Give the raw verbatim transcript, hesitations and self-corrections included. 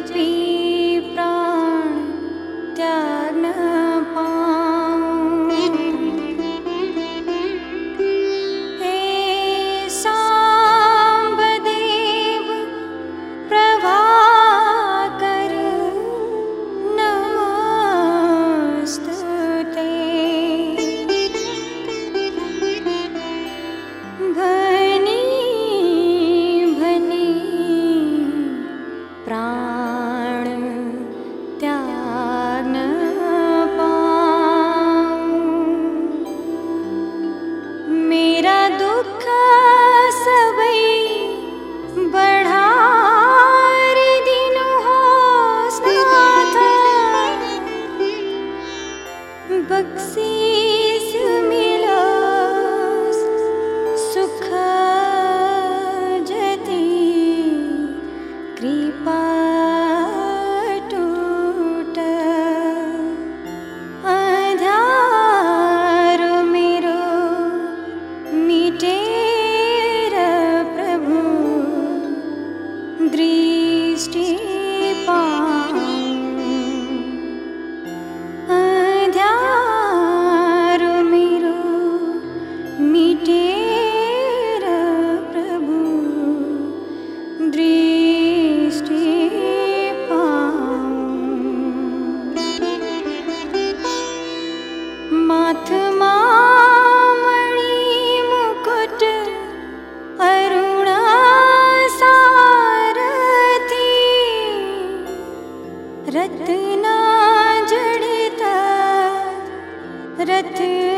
जपी प्राण त्याग न पाऊं। हे सांब देव प्रभाकर नमस्तुते। भनी भनी प्राण त्याग न पाऊं। मेरा दुख सबई बढ़ार दिन हो साथ। बख्शीश मिलो सुख जति कृपा टूट। आधार मेरो मिटेर प्रभु दृष्टि पाऊं। आधार मेरो मिटेर प्रभु दृष्टि पाऊं। माथ मामणि मुकुट अरुण सारथी। रत्ना जड़ित रथ